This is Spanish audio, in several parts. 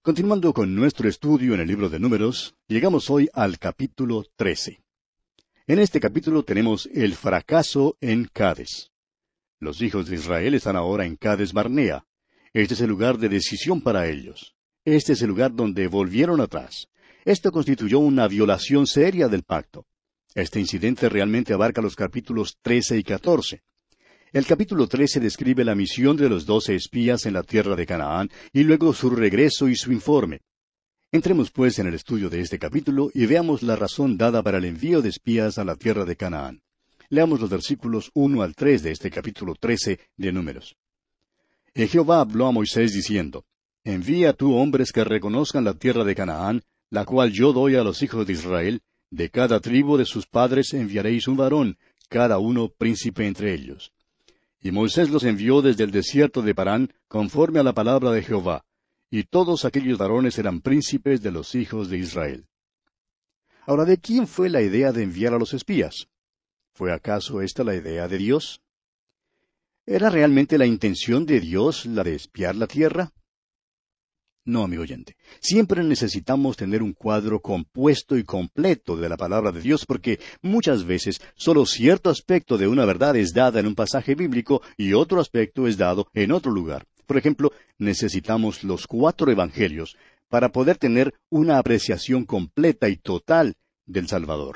Continuando con nuestro estudio en el libro de Números, llegamos hoy al capítulo 13. En este capítulo tenemos el fracaso en Cades. Los hijos de Israel están ahora en Cades Barnea. Este es el lugar de decisión para ellos. Este es el lugar donde volvieron atrás. Esto constituyó una violación seria del pacto. Este incidente realmente abarca los capítulos 13 y 14. El capítulo 13 describe la misión de los 12 espías en la tierra de Canaán y luego su regreso y su informe. Entremos pues en el estudio de este capítulo y veamos la razón dada para el envío de espías a la tierra de Canaán. Leamos los versículos 1 al 3 de este capítulo 13 de Números. Y Jehová habló a Moisés diciendo, Envía tú hombres que reconozcan la tierra de Canaán, la cual yo doy a los hijos de Israel, de cada tribu de sus padres enviaréis un varón, cada uno príncipe entre ellos. Y Moisés los envió desde el desierto de Parán, conforme a la palabra de Jehová, y todos aquellos varones eran príncipes de los hijos de Israel. Ahora, ¿de quién fue la idea de enviar a los espías? ¿Fue acaso esta la idea de Dios? ¿Era realmente la intención de Dios la de espiar la tierra? No, amigo oyente. Siempre necesitamos tener un cuadro compuesto y completo de la palabra de Dios porque muchas veces solo cierto aspecto de una verdad es dada en un pasaje bíblico y otro aspecto es dado en otro lugar. Por ejemplo, necesitamos los 4 evangelios para poder tener una apreciación completa y total del Salvador.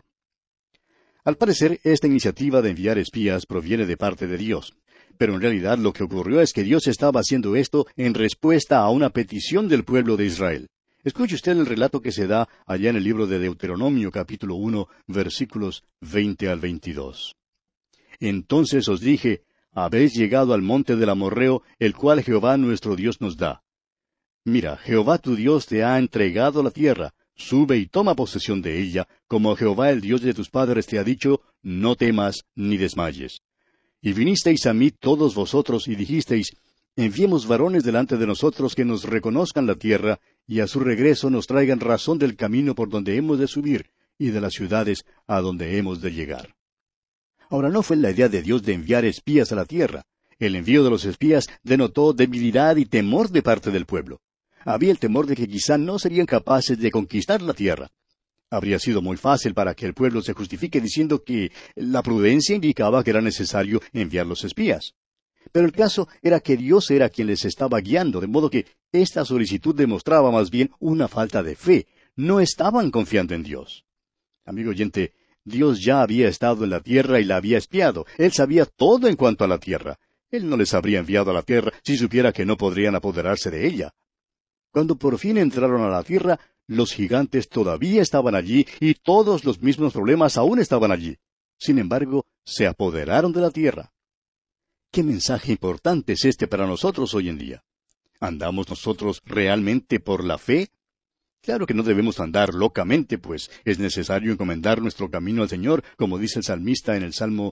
Al parecer, esta iniciativa de enviar espías proviene de parte de Dios. Pero en realidad lo que ocurrió es que Dios estaba haciendo esto en respuesta a una petición del pueblo de Israel. Escuche usted el relato que se da allá en el libro de Deuteronomio capítulo 1, versículos 20 al 22. Entonces os dije, habéis llegado al monte del Amorreo, el cual Jehová nuestro Dios nos da. Mira, Jehová tu Dios te ha entregado la tierra, sube y toma posesión de ella, como Jehová el Dios de tus padres te ha dicho, no temas ni desmayes. Y vinisteis a mí todos vosotros y dijisteis, enviemos varones delante de nosotros que nos reconozcan la tierra, y a su regreso nos traigan razón del camino por donde hemos de subir, y de las ciudades a donde hemos de llegar. Ahora, no fue la idea de Dios de enviar espías a la tierra. El envío de los espías denotó debilidad y temor de parte del pueblo. Había el temor de que quizá no serían capaces de conquistar la tierra. Habría sido muy fácil para que el pueblo se justifique diciendo que la prudencia indicaba que era necesario enviar los espías. Pero el caso era que Dios era quien les estaba guiando, de modo que esta solicitud demostraba más bien una falta de fe. No estaban confiando en Dios. Amigo oyente, Dios ya había estado en la tierra y la había espiado. Él sabía todo en cuanto a la tierra. Él no les habría enviado a la tierra si supiera que no podrían apoderarse de ella. Cuando por fin entraron a la tierra, los gigantes todavía estaban allí y todos los mismos problemas aún estaban allí. Sin embargo, se apoderaron de la tierra. ¿Qué mensaje importante es este para nosotros hoy en día? ¿Andamos nosotros realmente por la fe? Claro que no debemos andar locamente, pues es necesario encomendar nuestro camino al Señor, como dice el salmista en el Salmo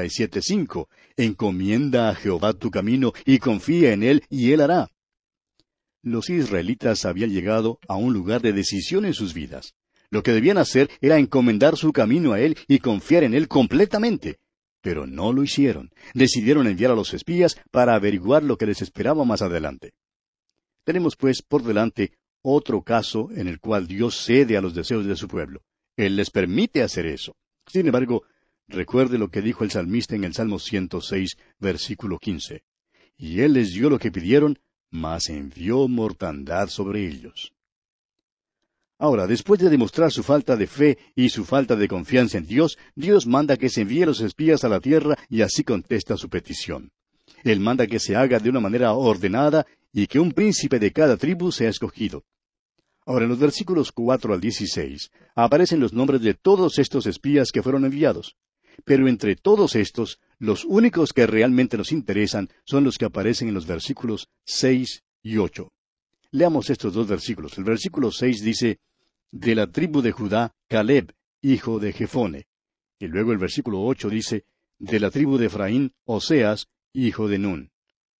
37:5. Encomienda a Jehová tu camino y confía en Él y Él hará. Los israelitas habían llegado a un lugar de decisión en sus vidas. Lo que debían hacer era encomendar su camino a Él y confiar en Él completamente. Pero no lo hicieron. Decidieron enviar a los espías para averiguar lo que les esperaba más adelante. Tenemos pues por delante otro caso en el cual Dios cede a los deseos de su pueblo. Él les permite hacer eso. Sin embargo, recuerde lo que dijo el salmista en el Salmo 106, versículo 15. Y Él les dio lo que pidieron, mas envió mortandad sobre ellos. Ahora, después de demostrar su falta de fe y su falta de confianza en Dios, Dios manda que se envíe los espías a la tierra y así contesta su petición. Él manda que se haga de una manera ordenada y que un príncipe de cada tribu sea escogido. Ahora, en los versículos 4 al 16, aparecen los nombres de todos estos espías que fueron enviados. Pero entre todos estos, los únicos que realmente nos interesan son los que aparecen en los versículos 6 y 8. Leamos estos 2 versículos. El versículo 6 dice, de la tribu de Judá, Caleb, hijo de Jefone. Y luego el versículo 8 dice, de la tribu de Efraín, Oseas, hijo de Nun.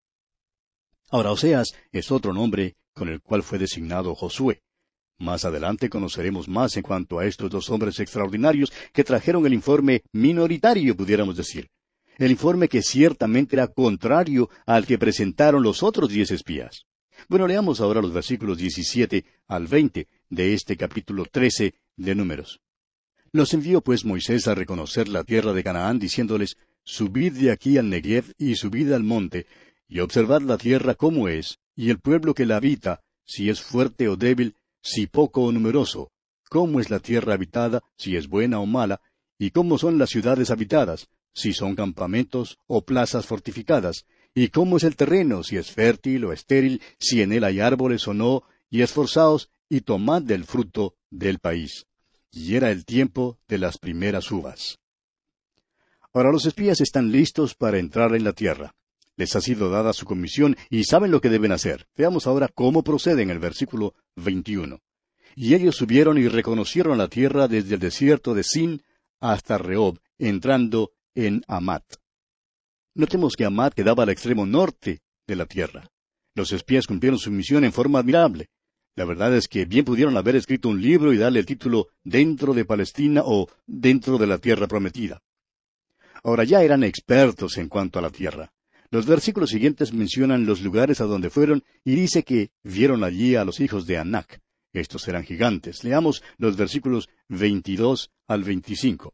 Ahora, Oseas es otro nombre con el cual fue designado Josué. Más adelante conoceremos más en cuanto a estos 2 hombres extraordinarios que trajeron el informe minoritario, pudiéramos decir. El informe que ciertamente era contrario al que presentaron los otros 10 espías. Bueno, leamos ahora los versículos 17 al 20 de este capítulo 13 de Números. Los envió pues Moisés a reconocer la tierra de Canaán, diciéndoles, Subid de aquí al Negev y subid al monte, y observad la tierra cómo es, y el pueblo que la habita, si es fuerte o débil, si poco o numeroso, cómo es la tierra habitada, si es buena o mala, y cómo son las ciudades habitadas, si son campamentos o plazas fortificadas, y cómo es el terreno, si es fértil o estéril, si en él hay árboles o no, y esforzaos y tomad del fruto del país. Y era el tiempo de las primeras uvas. Ahora los espías están listos para entrar en la tierra. Les ha sido dada su comisión y saben lo que deben hacer. Veamos ahora cómo procede en el versículo 21. Y ellos subieron y reconocieron la tierra desde el desierto de Sin hasta Rehob, entrando en Amat. Notemos que Amat quedaba al extremo norte de la tierra. Los espías cumplieron su misión en forma admirable. La verdad es que bien pudieron haber escrito un libro y darle el título Dentro de Palestina o Dentro de la Tierra Prometida. Ahora ya eran expertos en cuanto a la tierra. Los versículos siguientes mencionan los lugares a donde fueron y dice que vieron allí a los hijos de Anac. Estos eran gigantes. Leamos los versículos 22 al 25.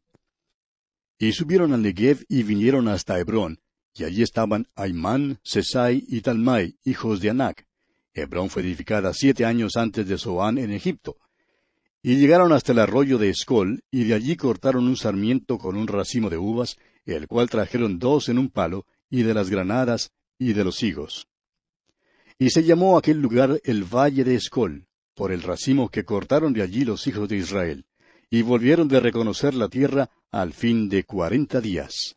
Y subieron al Negev y vinieron hasta Hebrón, y allí estaban Aimán, Sesai y Talmai, hijos de Anac. Hebrón fue edificada 7 años antes de Zoán en Egipto. Y llegaron hasta el arroyo de Escol, y de allí cortaron un sarmiento con un racimo de uvas, el cual trajeron 2 en un palo, y de las granadas, y de los higos. Y se llamó aquel lugar el Valle de Escol, por el racimo que cortaron de allí los hijos de Israel, y volvieron de reconocer la tierra al fin de 40 días.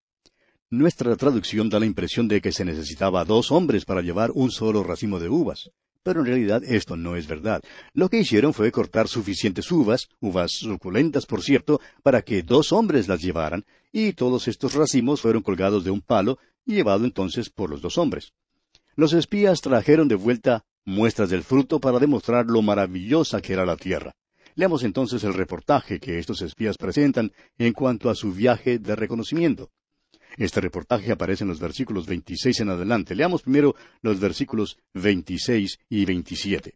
Nuestra traducción da la impresión de que se necesitaba 2 hombres para llevar un solo racimo de uvas, pero en realidad esto no es verdad. Lo que hicieron fue cortar suficientes uvas suculentas por cierto, para que 2 hombres las llevaran, y todos estos racimos fueron colgados de un palo y llevado entonces por los 2 hombres. Los espías trajeron de vuelta muestras del fruto para demostrar lo maravillosa que era la tierra. Leamos entonces el reportaje que estos espías presentan en cuanto a su viaje de reconocimiento. Este reportaje aparece en los versículos 26 en adelante. Leamos primero los versículos 26 y 27.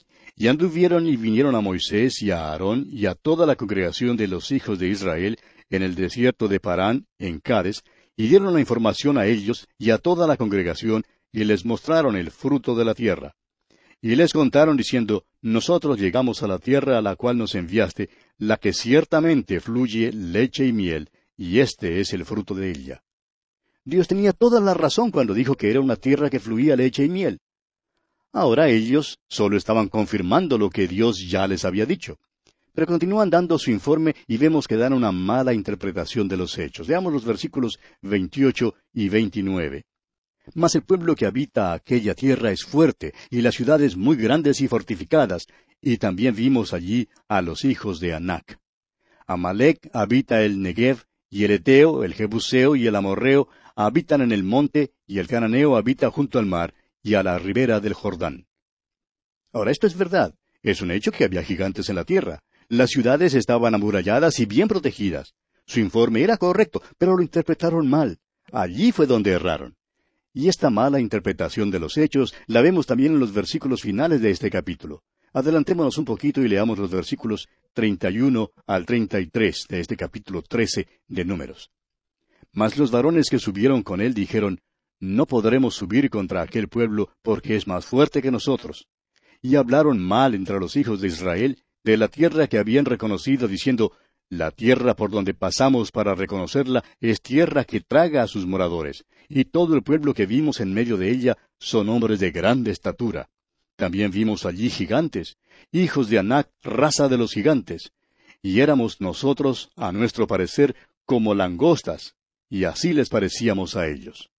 Y anduvieron y vinieron a Moisés y a Aarón y a toda la congregación de los hijos de Israel en el desierto de Parán, en Cades, y dieron la información a ellos y a toda la congregación, y les mostraron el fruto de la tierra. Y les contaron diciendo, Nosotros llegamos a la tierra a la cual nos enviaste, la que ciertamente fluye leche y miel, y este es el fruto de ella. Dios tenía toda la razón cuando dijo que era una tierra que fluía leche y miel. Ahora ellos solo estaban confirmando lo que Dios ya les había dicho. Pero continúan dando su informe y vemos que dan una mala interpretación de los hechos. Veamos los versículos 28 y 29. Mas el pueblo que habita aquella tierra es fuerte, y las ciudades muy grandes y fortificadas, y también vimos allí a los hijos de Anac. Amalec habita el Negev, y el Eteo, el Jebuseo y el Amorreo habitan en el monte, y el Cananeo habita junto al mar, y a la ribera del Jordán. Ahora, esto es verdad. Es un hecho que había gigantes en la tierra. Las ciudades estaban amuralladas y bien protegidas. Su informe era correcto, pero lo interpretaron mal. Allí fue donde erraron. Y esta mala interpretación de los hechos la vemos también en los versículos finales de este capítulo. Adelantémonos un poquito y leamos los versículos 31 al 33 de este capítulo 13 de Números. Mas los varones que subieron con él dijeron, No podremos subir contra aquel pueblo, porque es más fuerte que nosotros. Y hablaron mal entre los hijos de Israel de la tierra que habían reconocido, diciendo, La tierra por donde pasamos para reconocerla es tierra que traga a sus moradores, y todo el pueblo que vimos en medio de ella son hombres de grande estatura. También vimos allí gigantes, hijos de Anac, raza de los gigantes, y éramos nosotros, a nuestro parecer, como langostas, y así les parecíamos a ellos.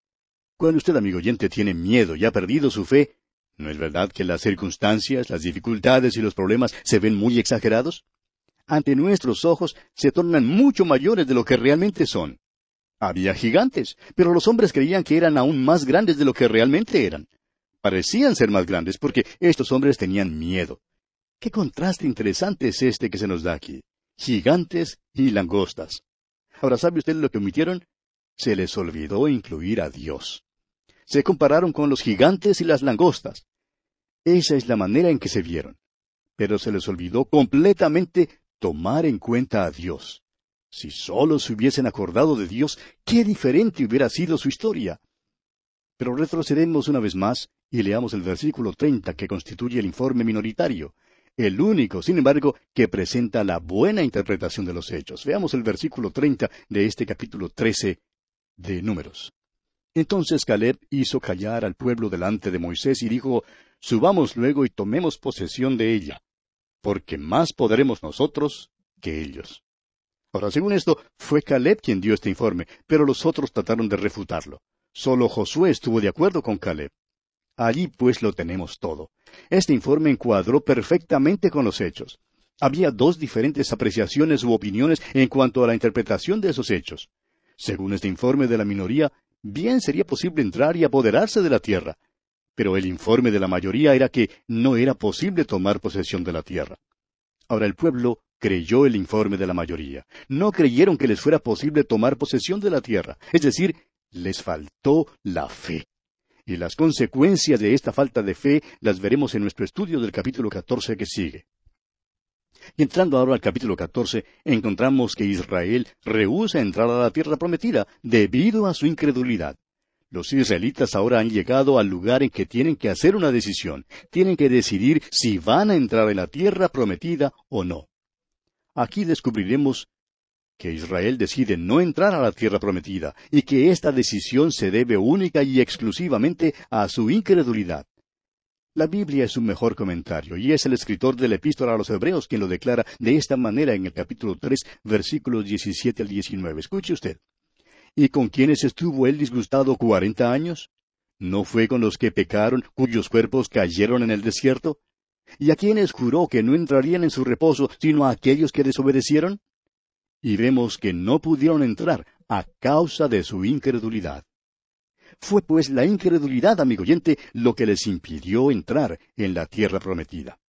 Cuando usted, amigo oyente, tiene miedo y ha perdido su fe, ¿no es verdad que las circunstancias, las dificultades y los problemas se ven muy exagerados? Ante nuestros ojos se tornan mucho mayores de lo que realmente son. Había gigantes, pero los hombres creían que eran aún más grandes de lo que realmente eran. Parecían ser más grandes porque estos hombres tenían miedo. Qué contraste interesante es este que se nos da aquí. Gigantes y langostas. Ahora, ¿sabe usted lo que omitieron? Se les olvidó incluir a Dios. Se compararon con los gigantes y las langostas. Esa es la manera en que se vieron. Pero se les olvidó completamente tomar en cuenta a Dios. Si solo se hubiesen acordado de Dios, qué diferente hubiera sido su historia. Pero retrocedemos una vez más y leamos el versículo 30 que constituye el informe minoritario, el único, sin embargo, que presenta la buena interpretación de los hechos. Veamos el versículo 30 de este capítulo 13 de Números. Entonces Caleb hizo callar al pueblo delante de Moisés y dijo, subamos luego y tomemos posesión de ella, porque más podremos nosotros que ellos. Ahora, según esto, fue Caleb quien dio este informe, pero los otros trataron de refutarlo. Solo Josué estuvo de acuerdo con Caleb. Allí pues lo tenemos todo. Este informe encuadró perfectamente con los hechos. Había dos diferentes apreciaciones u opiniones en cuanto a la interpretación de esos hechos. Según este informe de la minoría, bien sería posible entrar y apoderarse de la tierra. Pero el informe de la mayoría era que no era posible tomar posesión de la tierra. Ahora el pueblo creyó el informe de la mayoría. No creyeron que les fuera posible tomar posesión de la tierra. Es decir, les faltó la fe. Y las consecuencias de esta falta de fe las veremos en nuestro estudio del capítulo 14 que sigue. Y entrando ahora al capítulo 14, encontramos que Israel rehúsa entrar a la tierra prometida debido a su incredulidad. Los israelitas ahora han llegado al lugar en que tienen que hacer una decisión. Tienen que decidir si van a entrar en la tierra prometida o no. Aquí descubriremos que Israel decide no entrar a la tierra prometida, y que esta decisión se debe única y exclusivamente a su incredulidad. La Biblia es un mejor comentario, y es el escritor de la Epístola a los Hebreos quien lo declara de esta manera en el capítulo 3, versículos 17 al 19. Escuche usted. ¿Y con quiénes estuvo él disgustado 40 años? ¿No fue con los que pecaron, cuyos cuerpos cayeron en el desierto? ¿Y a quiénes juró que no entrarían en su reposo, sino a aquellos que desobedecieron? Y vemos que no pudieron entrar a causa de su incredulidad. Fue pues la incredulidad, amigo oyente, lo que les impidió entrar en la tierra prometida.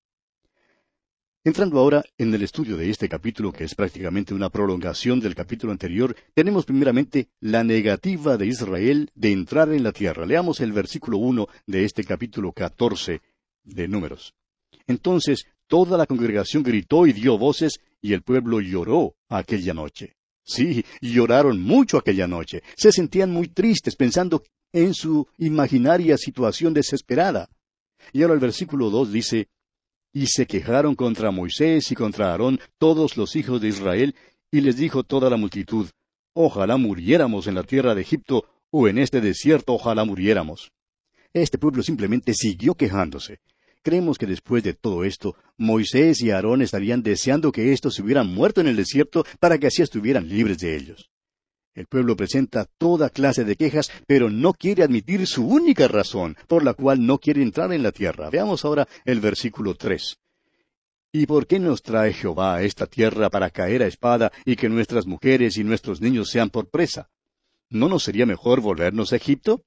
Entrando ahora en el estudio de este capítulo, que es prácticamente una prolongación del capítulo anterior, tenemos primeramente la negativa de Israel de entrar en la tierra. Leamos el versículo 1 de este capítulo 14 de Números. Entonces toda la congregación gritó y dio voces, y el pueblo lloró aquella noche. Sí, lloraron mucho aquella noche. Se sentían muy tristes pensando en su imaginaria situación desesperada. Y ahora el versículo 2 dice, y se quejaron contra Moisés y contra Aarón todos los hijos de Israel, y les dijo toda la multitud, ojalá muriéramos en la tierra de Egipto, o en este desierto ojalá muriéramos. Este pueblo simplemente siguió quejándose. Creemos que después de todo esto, Moisés y Aarón estarían deseando que éstos se hubieran muerto en el desierto para que así estuvieran libres de ellos. El pueblo presenta toda clase de quejas, pero no quiere admitir su única razón, por la cual no quiere entrar en la tierra. Veamos ahora el versículo 3. ¿Y por qué nos trae Jehová a esta tierra para caer a espada y que nuestras mujeres y nuestros niños sean por presa? ¿No nos sería mejor volvernos a Egipto?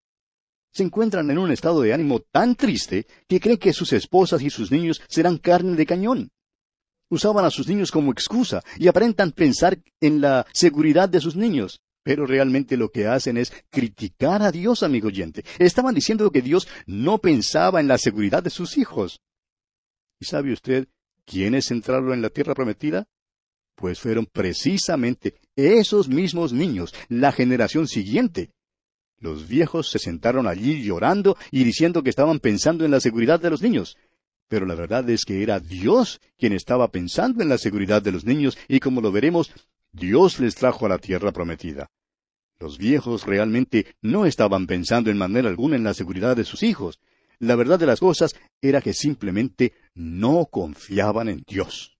Se encuentran en un estado de ánimo tan triste que creen que sus esposas y sus niños serán carne de cañón. Usaban a sus niños como excusa y aparentan pensar en la seguridad de sus niños. Pero realmente lo que hacen es criticar a Dios, amigo oyente. Estaban diciendo que Dios no pensaba en la seguridad de sus hijos. ¿Y sabe usted quiénes entraron en la tierra prometida? Pues fueron precisamente esos mismos niños, la generación siguiente. Los viejos se sentaron allí llorando y diciendo que estaban pensando en la seguridad de los niños. Pero la verdad es que era Dios quien estaba pensando en la seguridad de los niños, y como lo veremos, Dios les trajo a la tierra prometida. Los viejos realmente no estaban pensando en manera alguna en la seguridad de sus hijos. La verdad de las cosas era que simplemente no confiaban en Dios.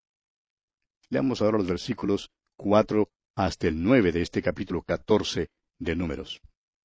Leamos ahora los versículos 4 hasta el 9 de este capítulo 14 de Números.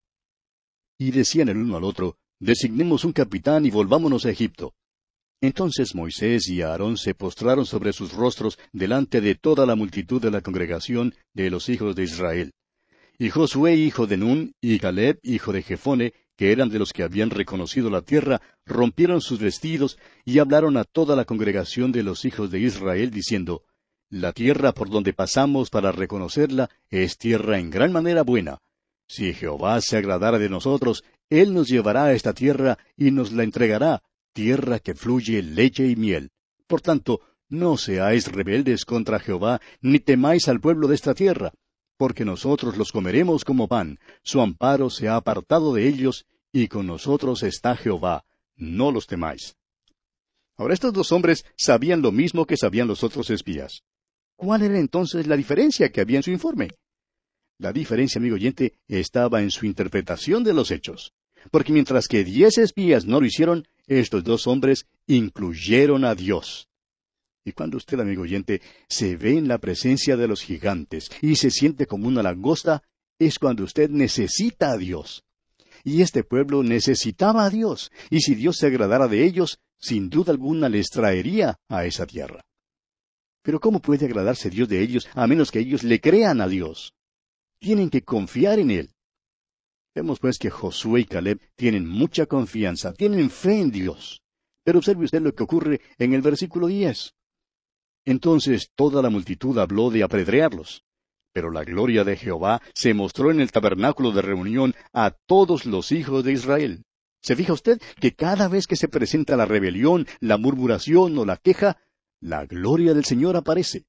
Y decían el uno al otro, designemos un capitán y volvámonos a Egipto. Entonces Moisés y Aarón se postraron sobre sus rostros delante de toda la multitud de la congregación de los hijos de Israel. Y Josué hijo de Nun y Caleb hijo de Jefone, que eran de los que habían reconocido la tierra, rompieron sus vestidos y hablaron a toda la congregación de los hijos de Israel, diciendo, la tierra por donde pasamos para reconocerla es tierra en gran manera buena. Si Jehová se agradara de nosotros, Él nos llevará a esta tierra y nos la entregará, tierra que fluye leche y miel. Por tanto, no seáis rebeldes contra Jehová, ni temáis al pueblo de esta tierra, porque nosotros los comeremos como pan, su amparo se ha apartado de ellos, y con nosotros está Jehová, no los temáis. Ahora estos dos hombres sabían lo mismo que sabían los otros espías. ¿Cuál era entonces la diferencia que había en su informe? La diferencia, amigo oyente, estaba en su interpretación de los hechos. Porque mientras que 10 espías no lo hicieron, estos dos hombres incluyeron a Dios. Y cuando usted, amigo oyente, se ve en la presencia de los gigantes y se siente como una langosta, es cuando usted necesita a Dios. Y este pueblo necesitaba a Dios, y si Dios se agradara de ellos, sin duda alguna les traería a esa tierra. Pero ¿cómo puede agradarse Dios de ellos a menos que ellos le crean a Dios? Tienen que confiar en Él. Vemos pues que Josué y Caleb tienen mucha confianza, tienen fe en Dios. Pero observe usted lo que ocurre en el versículo 10. Entonces toda la multitud habló de apedrearlos. Pero la gloria de Jehová se mostró en el tabernáculo de reunión a todos los hijos de Israel. ¿Se fija usted que cada vez que se presenta la rebelión, la murmuración o la queja, la gloria del Señor aparece?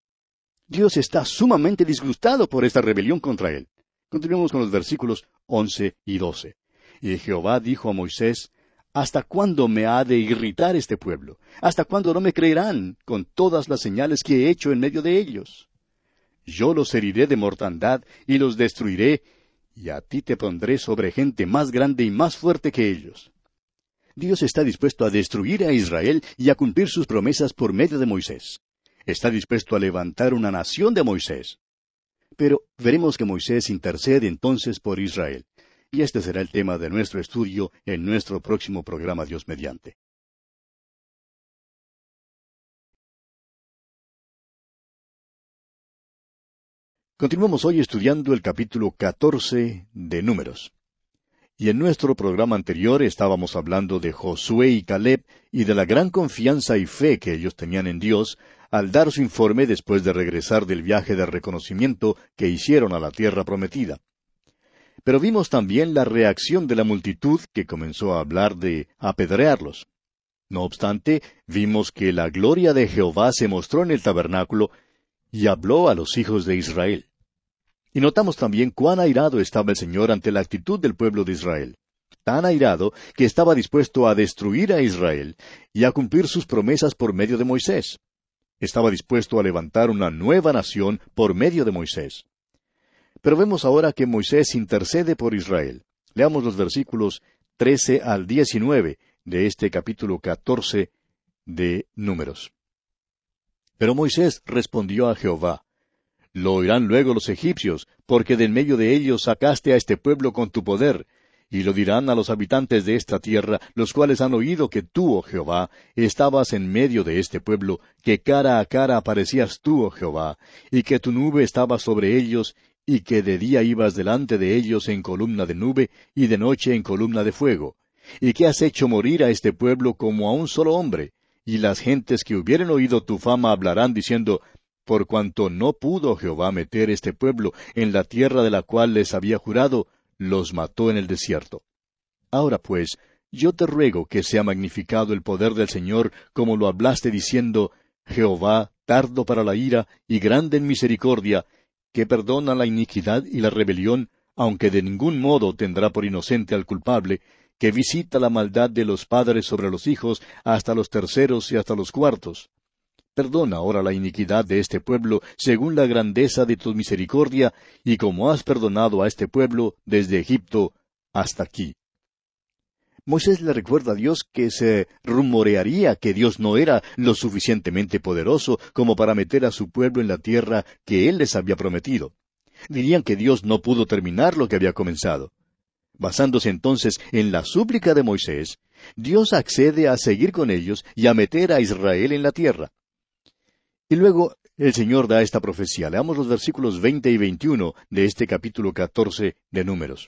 Dios está sumamente disgustado por esta rebelión contra Él. Continuemos con los versículos 11 y 12. Y Jehová dijo a Moisés, ¿hasta cuándo me ha de irritar este pueblo? ¿Hasta cuándo no me creerán con todas las señales que he hecho en medio de ellos? Yo los heriré de mortandad y los destruiré, y a ti te pondré sobre gente más grande y más fuerte que ellos. Dios está dispuesto a destruir a Israel y a cumplir sus promesas por medio de Moisés. Está dispuesto a levantar una nación de Moisés. Pero veremos que Moisés intercede entonces por Israel. Y este será el tema de nuestro estudio en nuestro próximo programa, Dios mediante. Continuamos hoy estudiando el capítulo 14 de Números. Y en nuestro programa anterior estábamos hablando de Josué y Caleb y de la gran confianza y fe que ellos tenían en Dios al dar su informe después de regresar del viaje de reconocimiento que hicieron a la tierra prometida. Pero vimos también la reacción de la multitud que comenzó a hablar de apedrearlos. No obstante, vimos que la gloria de Jehová se mostró en el tabernáculo y habló a los hijos de Israel. Y notamos también cuán airado estaba el Señor ante la actitud del pueblo de Israel. Tan airado que estaba dispuesto a destruir a Israel y a cumplir sus promesas por medio de Moisés. Estaba dispuesto a levantar una nueva nación por medio de Moisés. Pero vemos ahora que Moisés intercede por Israel. Leamos los versículos 13 al 19 de este capítulo 14 de Números. Pero Moisés respondió a Jehová, «Lo oirán luego los egipcios, porque de en medio de ellos sacaste a este pueblo con tu poder, y lo dirán a los habitantes de esta tierra, los cuales han oído que tú, oh Jehová, estabas en medio de este pueblo, que cara a cara aparecías tú, oh Jehová, y que tu nube estaba sobre ellos, y que de día ibas delante de ellos en columna de nube, y de noche en columna de fuego, y que has hecho morir a este pueblo como a un solo hombre, y las gentes que hubieren oído tu fama hablarán diciendo, por cuanto no pudo Jehová meter este pueblo en la tierra de la cual les había jurado, los mató en el desierto. Ahora pues, yo te ruego que sea magnificado el poder del Señor, como lo hablaste diciendo, Jehová, tardo para la ira y grande en misericordia, que perdona la iniquidad y la rebelión, aunque de ningún modo tendrá por inocente al culpable, que visita la maldad de los padres sobre los hijos hasta los terceros y hasta los cuartos. Perdona ahora la iniquidad de este pueblo según la grandeza de tu misericordia, y como has perdonado a este pueblo desde Egipto hasta aquí. Moisés le recuerda a Dios que se rumorearía que Dios no era lo suficientemente poderoso como para meter a su pueblo en la tierra que Él les había prometido. Dirían que Dios no pudo terminar lo que había comenzado. Basándose entonces en la súplica de Moisés, Dios accede a seguir con ellos y a meter a Israel en la tierra. Y luego el Señor da esta profecía. Leamos los versículos 20 y 21 de este capítulo 14 de Números.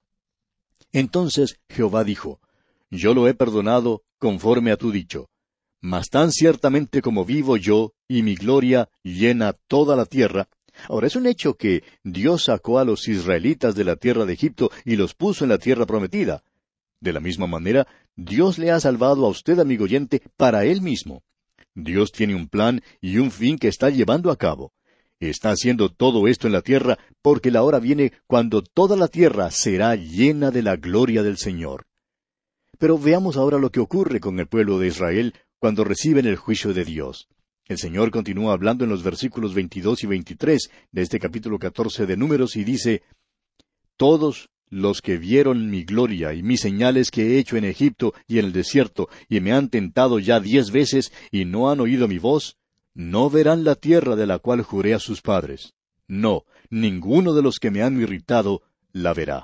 Entonces Jehová dijo, Yo lo he perdonado conforme a tu dicho. Mas tan ciertamente como vivo yo, y mi gloria llena toda la tierra, Ahora, es un hecho que Dios sacó a los israelitas de la tierra de Egipto y los puso en la tierra prometida. De la misma manera, Dios le ha salvado a usted, amigo oyente, para Él mismo. Dios tiene un plan y un fin que está llevando a cabo. Está haciendo todo esto en la tierra porque la hora viene cuando toda la tierra será llena de la gloria del Señor. Pero veamos ahora lo que ocurre con el pueblo de Israel cuando reciben el juicio de Dios. El Señor continúa hablando en los versículos 22 y 23 de este capítulo 14 de Números y dice, «Todos los que vieron mi gloria y mis señales que he hecho en Egipto y en el desierto, y me han tentado ya 10 veces y no han oído mi voz, no verán la tierra de la cual juré a sus padres. No, ninguno de los que me han irritado la verá».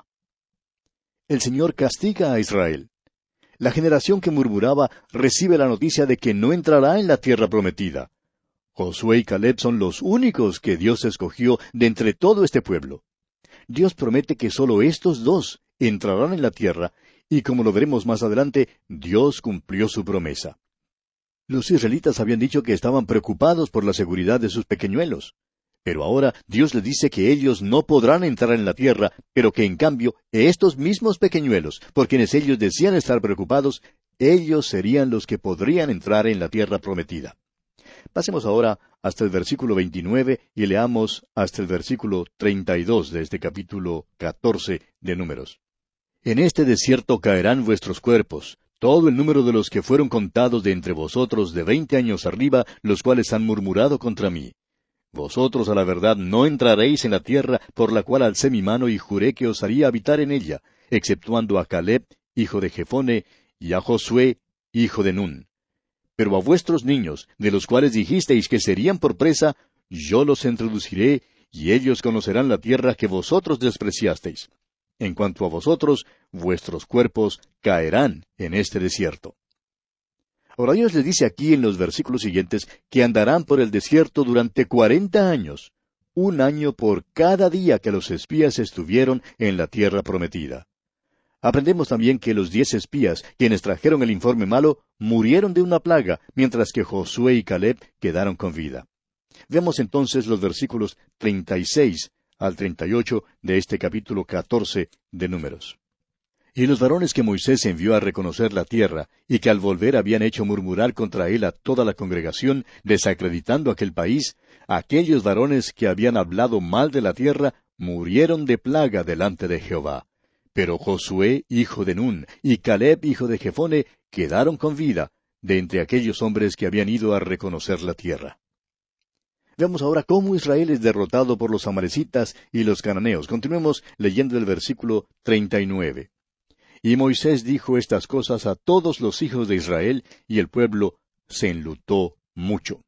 El Señor castiga a Israel. La generación que murmuraba recibe la noticia de que no entrará en la tierra prometida. Josué y Caleb son los únicos que Dios escogió de entre todo este pueblo. Dios promete que sólo estos dos entrarán en la tierra, y como lo veremos más adelante, Dios cumplió su promesa. Los israelitas habían dicho que estaban preocupados por la seguridad de sus pequeñuelos. Pero ahora Dios les dice que ellos no podrán entrar en la tierra, pero que en cambio estos mismos pequeñuelos, por quienes ellos decían estar preocupados, ellos serían los que podrían entrar en la tierra prometida. Pasemos ahora hasta el versículo 29 y leamos hasta el versículo 32 de este capítulo 14 de Números. «En este desierto caerán vuestros cuerpos, todo el número de los que fueron contados de entre vosotros de 20 años arriba, los cuales han murmurado contra mí. Vosotros a la verdad no entraréis en la tierra por la cual alcé mi mano y juré que os haría habitar en ella, exceptuando a Caleb, hijo de Jefone, y a Josué, hijo de Nun. Pero a vuestros niños, de los cuales dijisteis que serían por presa, yo los introduciré, y ellos conocerán la tierra que vosotros despreciasteis. En cuanto a vosotros, vuestros cuerpos caerán en este desierto». Ahora Dios les dice aquí en los versículos siguientes que andarán por el desierto durante 40 años, 1 año por cada día que los espías estuvieron en la tierra prometida. Aprendemos también que los 10 espías, quienes trajeron el informe malo, murieron de una plaga, mientras que Josué y Caleb quedaron con vida. Veamos entonces los versículos 36 al 38 de este capítulo 14 de Números. «Y los varones que Moisés envió a reconocer la tierra, y que al volver habían hecho murmurar contra él a toda la congregación, desacreditando aquel país, aquellos varones que habían hablado mal de la tierra, murieron de plaga delante de Jehová. Pero Josué, hijo de Nun, y Caleb, hijo de Jefone, quedaron con vida, de entre aquellos hombres que habían ido a reconocer la tierra». Veamos ahora cómo Israel es derrotado por los amalecitas y los cananeos. Continuemos leyendo el versículo 39. «Y Moisés dijo estas cosas a todos los hijos de Israel, y el pueblo se enlutó mucho».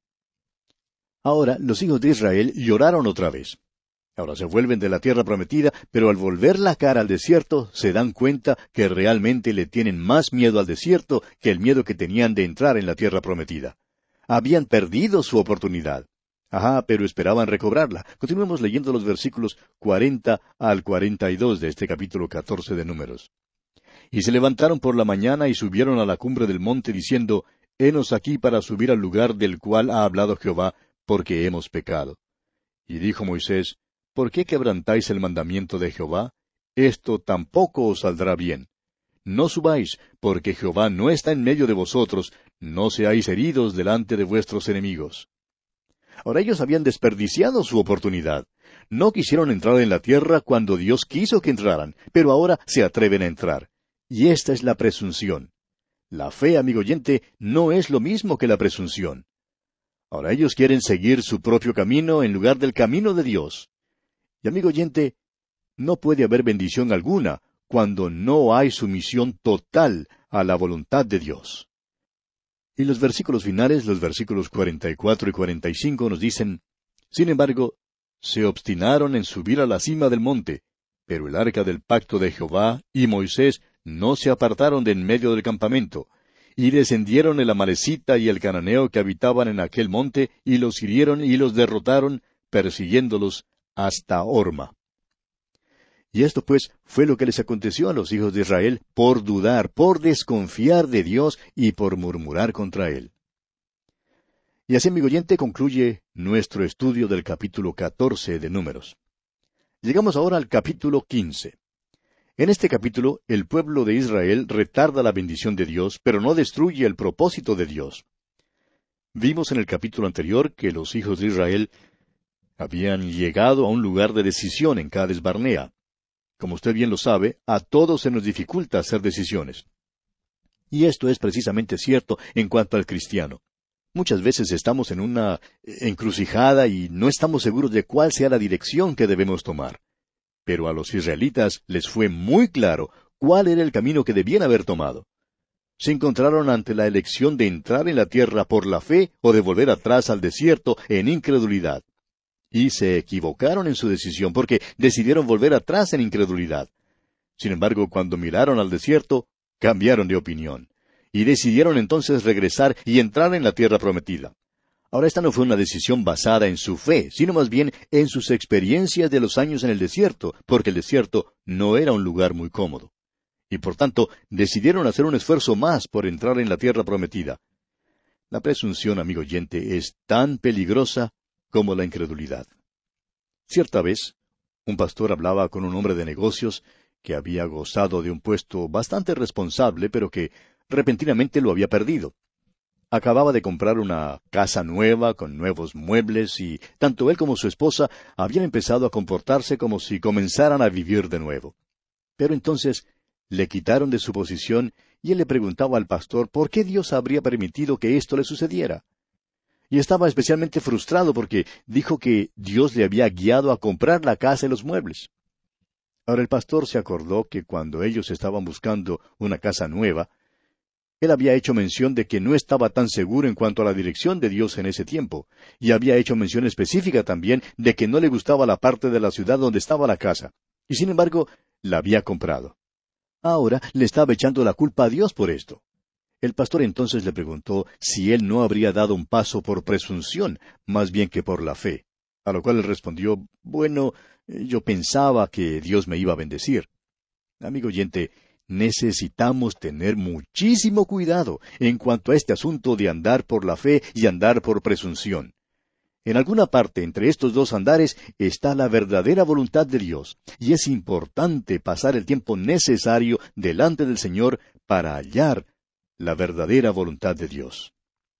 Ahora los hijos de Israel lloraron otra vez. Ahora se vuelven de la tierra prometida, pero al volver la cara al desierto, se dan cuenta que realmente le tienen más miedo al desierto que el miedo que tenían de entrar en la tierra prometida. Habían perdido su oportunidad. Pero esperaban recobrarla. Continuemos leyendo los versículos 40 al 42 de este capítulo 14 de Números. «Y se levantaron por la mañana y subieron a la cumbre del monte, diciendo, Henos aquí para subir al lugar del cual ha hablado Jehová, porque hemos pecado. Y dijo Moisés, ¿por qué quebrantáis el mandamiento de Jehová? Esto tampoco os saldrá bien. No subáis, porque Jehová no está en medio de vosotros, no seáis heridos delante de vuestros enemigos». Ahora ellos habían desperdiciado su oportunidad. No quisieron entrar en la tierra cuando Dios quiso que entraran, pero ahora se atreven a entrar. Y esta es la presunción. La fe, amigo oyente, no es lo mismo que la presunción. Ahora ellos quieren seguir su propio camino en lugar del camino de Dios. Y amigo oyente, no puede haber bendición alguna cuando no hay sumisión total a la voluntad de Dios. Y los versículos finales, los versículos 44 y 45 nos dicen, «Sin embargo, se obstinaron en subir a la cima del monte, pero el arca del pacto de Jehová y Moisés no se apartaron de en medio del campamento, y descendieron el amalecita y el cananeo que habitaban en aquel monte, y los hirieron y los derrotaron, persiguiéndolos hasta Horma». Y esto pues fue lo que les aconteció a los hijos de Israel por dudar, por desconfiar de Dios y por murmurar contra Él. Y así, amigo oyente, concluye nuestro estudio del capítulo 14 de Números. Llegamos ahora al capítulo 15. En este capítulo, el pueblo de Israel retarda la bendición de Dios, pero no destruye el propósito de Dios. Vimos en el capítulo anterior que los hijos de Israel habían llegado a un lugar de decisión en Cades Barnea. Como usted bien lo sabe, a todos se nos dificulta hacer decisiones. Y esto es precisamente cierto en cuanto al cristiano. Muchas veces estamos en una encrucijada y no estamos seguros de cuál sea la dirección que debemos tomar. Pero a los israelitas les fue muy claro cuál era el camino que debían haber tomado. Se encontraron ante la elección de entrar en la tierra por la fe o de volver atrás al desierto en incredulidad. Y se equivocaron en su decisión porque decidieron volver atrás en incredulidad. Sin embargo, cuando miraron al desierto, cambiaron de opinión. Y decidieron entonces regresar y entrar en la tierra prometida. Ahora, esta no fue una decisión basada en su fe, sino más bien en sus experiencias de los años en el desierto, porque el desierto no era un lugar muy cómodo. Y por tanto, decidieron hacer un esfuerzo más por entrar en la tierra prometida. La presunción, amigo oyente, es tan peligrosa como la incredulidad. Cierta vez, un pastor hablaba con un hombre de negocios que había gozado de un puesto bastante responsable, pero que repentinamente lo había perdido. Acababa de comprar una casa nueva con nuevos muebles y tanto él como su esposa habían empezado a comportarse como si comenzaran a vivir de nuevo. Pero entonces le quitaron de su posición y él le preguntaba al pastor por qué Dios habría permitido que esto le sucediera. Y estaba especialmente frustrado porque dijo que Dios le había guiado a comprar la casa y los muebles. Ahora el pastor se acordó que cuando ellos estaban buscando una casa nueva, él había hecho mención de que no estaba tan seguro en cuanto a la dirección de Dios en ese tiempo, y había hecho mención específica también de que no le gustaba la parte de la ciudad donde estaba la casa, y sin embargo, la había comprado. Ahora le estaba echando la culpa a Dios por esto. El pastor entonces le preguntó si él no habría dado un paso por presunción, más bien que por la fe, a lo cual él respondió, bueno, yo pensaba que Dios me iba a bendecir. Amigo oyente, necesitamos tener muchísimo cuidado en cuanto a este asunto de andar por la fe y andar por presunción. En alguna parte entre estos dos andares está la verdadera voluntad de Dios, y es importante pasar el tiempo necesario delante del Señor para hallar la verdadera voluntad de Dios.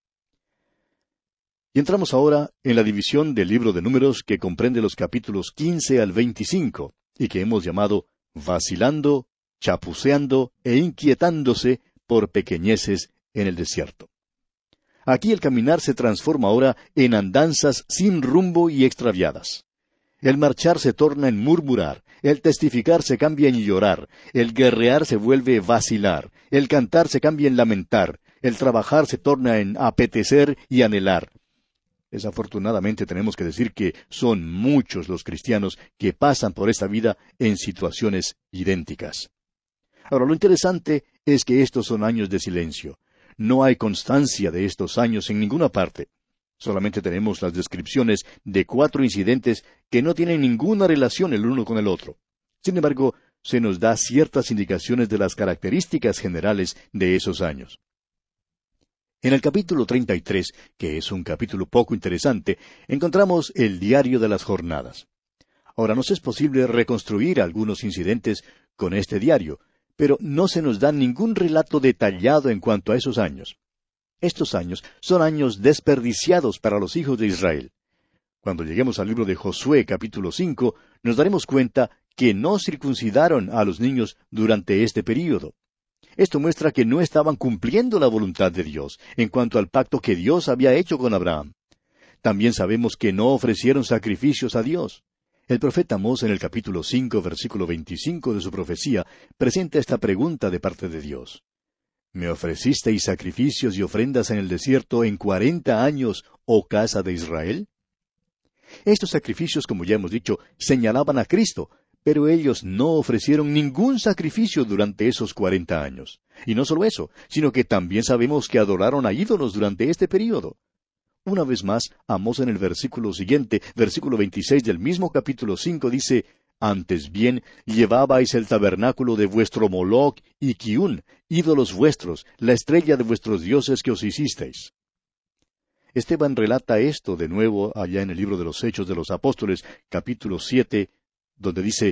Y entramos ahora en la división del libro de Números que comprende los capítulos 15 al 25, y que hemos llamado Vacilando, Chapuceando e Inquietándose por pequeñeces en el desierto. Aquí el caminar se transforma ahora en andanzas sin rumbo y extraviadas. El marchar se torna en murmurar, el testificar se cambia en llorar, el guerrear se vuelve vacilar, el cantar se cambia en lamentar, el trabajar se torna en apetecer y anhelar. Desafortunadamente tenemos que decir que son muchos los cristianos que pasan por esta vida en situaciones idénticas. Ahora, lo interesante es que estos son años de silencio. No hay constancia de estos años en ninguna parte. Solamente tenemos las descripciones de 4 incidentes que no tienen ninguna relación el uno con el otro. Sin embargo, se nos da ciertas indicaciones de las características generales de esos años. En el capítulo 33, que es un capítulo poco interesante, encontramos el diario de las jornadas. Ahora, nos es posible reconstruir algunos incidentes con este diario, pero no se nos da ningún relato detallado en cuanto a esos años. Estos años son años desperdiciados para los hijos de Israel. Cuando lleguemos al libro de Josué, capítulo 5, nos daremos cuenta que no circuncidaron a los niños durante este período. Esto muestra que no estaban cumpliendo la voluntad de Dios en cuanto al pacto que Dios había hecho con Abraham. También sabemos que no ofrecieron sacrificios a Dios. El profeta Amós en el capítulo 5, versículo 25 de su profecía, presenta esta pregunta de parte de Dios. ¿Me ofrecisteis sacrificios y ofrendas en el desierto en 40 años, oh casa de Israel? Estos sacrificios, como ya hemos dicho, señalaban a Cristo, pero ellos no ofrecieron ningún sacrificio durante esos 40 años. Y no solo eso, sino que también sabemos que adoraron a ídolos durante este período. Una vez más, Amós en el versículo siguiente, versículo 26 del mismo capítulo 5, dice, «Antes bien, llevabais el tabernáculo de vuestro Moloc y Kiún, ídolos vuestros, la estrella de vuestros dioses que os hicisteis». Esteban relata esto de nuevo allá en el libro de los Hechos de los Apóstoles, capítulo 7, donde dice: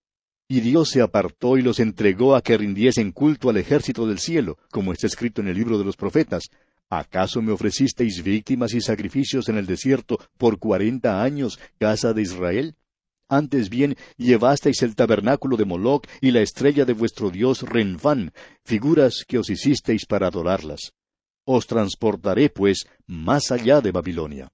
Y Dios se apartó y los entregó a que rindiesen culto al ejército del cielo, como está escrito en el libro de los profetas. ¿Acaso me ofrecisteis víctimas y sacrificios en el desierto por 40 años, casa de Israel? Antes bien, llevasteis el tabernáculo de Moloc y la estrella de vuestro dios Renfán, figuras que os hicisteis para adorarlas. Os transportaré, pues, más allá de Babilonia.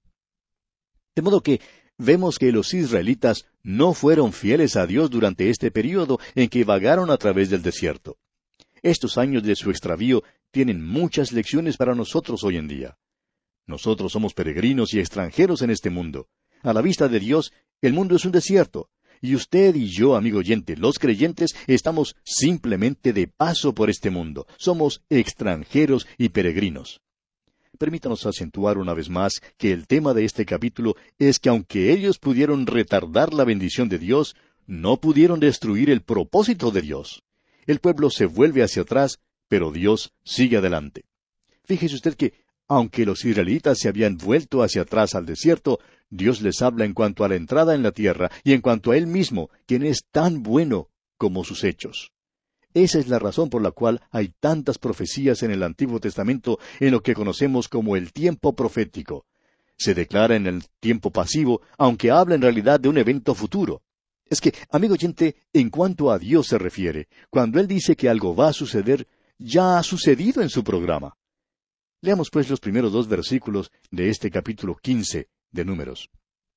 De modo que vemos que los israelitas no fueron fieles a Dios durante este período en que vagaron a través del desierto. Estos años de su extravío tienen muchas lecciones para nosotros hoy en día. Nosotros somos peregrinos y extranjeros en este mundo. A la vista de Dios, el mundo es un desierto, y usted y yo, amigo oyente, los creyentes, estamos simplemente de paso por este mundo. Somos extranjeros y peregrinos. Permítanos acentuar una vez más que el tema de este capítulo es que aunque ellos pudieron retardar la bendición de Dios, no pudieron destruir el propósito de Dios. El pueblo se vuelve hacia atrás, pero Dios sigue adelante. Fíjese usted que, aunque los israelitas se habían vuelto hacia atrás al desierto, Dios les habla en cuanto a la entrada en la tierra y en cuanto a Él mismo, quien es tan bueno como sus hechos. Esa es la razón por la cual hay tantas profecías en el Antiguo Testamento en lo que conocemos como el tiempo profético. Se declara en el tiempo pasivo, aunque habla en realidad de un evento futuro. Es que, amigo oyente, en cuanto a Dios se refiere, cuando Él dice que algo va a suceder, ya ha sucedido en su programa. Leamos pues los primeros 2 versículos de este capítulo 15 de Números.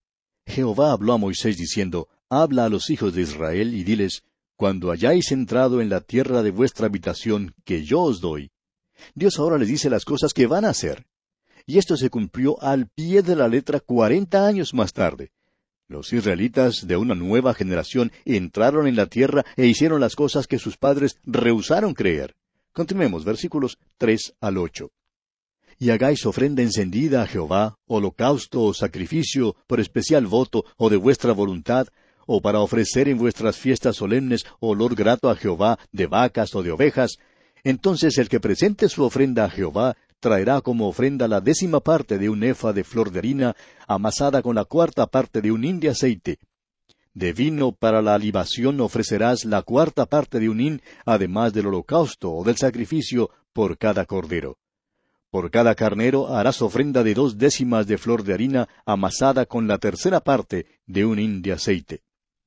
Jehová habló a Moisés diciendo: Habla a los hijos de Israel y diles: Cuando hayáis entrado en la tierra de vuestra habitación, que yo os doy. Dios ahora les dice las cosas que van a hacer. Y esto se cumplió al pie de la letra 40 años más tarde. Los israelitas de una nueva generación entraron en la tierra e hicieron las cosas que sus padres rehusaron creer. Continuemos, versículos 3 al 8. Y hagáis ofrenda encendida a Jehová, holocausto o sacrificio, por especial voto, o de vuestra voluntad, o para ofrecer en vuestras fiestas solemnes olor grato a Jehová, de vacas o de ovejas. Entonces el que presente su ofrenda a Jehová traerá como ofrenda la 10ª parte de un efa de flor de harina, amasada con la 4ª parte de un hin de aceite. De vino para la libación ofrecerás la 4ª parte de un hin, además del holocausto o del sacrificio por cada cordero. Por cada carnero harás ofrenda de 2 de flor de harina, amasada con la 3ª parte de un hin de aceite.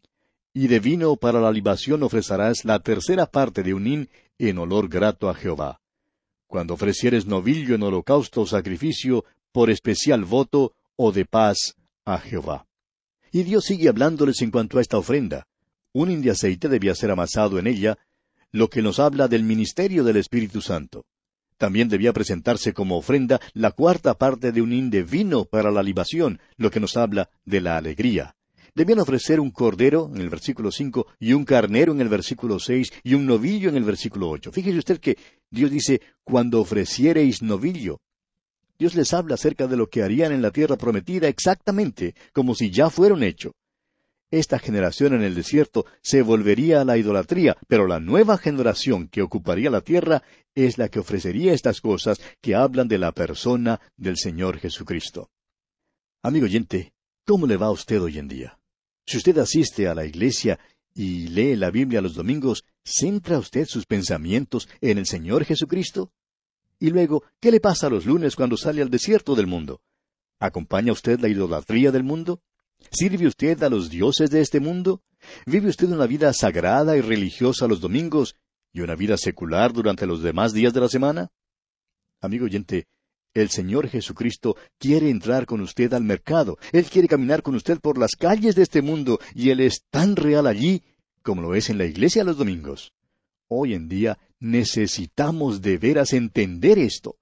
Y de vino para la libación ofrecerás la 3ª parte de un hin en olor grato a Jehová. Cuando ofrecieres novillo en holocausto o sacrificio, por especial voto o de paz a Jehová. Y Dios sigue hablándoles en cuanto a esta ofrenda. Un hin de aceite debía ser amasado en ella, lo que nos habla del ministerio del Espíritu Santo. También debía presentarse como ofrenda la 4ª parte de un hin de vino para la libación, lo que nos habla de la alegría. Debían ofrecer un cordero en el versículo 5, y un carnero en el versículo 6, y un novillo en el versículo 8. Fíjese usted que Dios dice: cuando ofreciereis novillo. Dios les habla acerca de lo que harían en la tierra prometida exactamente, como si ya fuera un hecho. Esta generación en el desierto se volvería a la idolatría, pero la nueva generación que ocuparía la tierra es la que ofrecería estas cosas que hablan de la persona del Señor Jesucristo. Amigo oyente, ¿cómo le va a usted hoy en día? Si usted asiste a la iglesia y lee la Biblia los domingos, ¿centra usted sus pensamientos en el Señor Jesucristo? Y luego, ¿qué le pasa los lunes cuando sale al desierto del mundo? ¿Acompaña usted la idolatría del mundo? ¿Sirve usted a los dioses de este mundo? ¿Vive usted una vida sagrada y religiosa los domingos y una vida secular durante los demás días de la semana? Amigo oyente, el Señor Jesucristo quiere entrar con usted al mercado. Él quiere caminar con usted por las calles de este mundo, y Él es tan real allí como lo es en la iglesia los domingos. Hoy en día necesitamos de veras entender esto.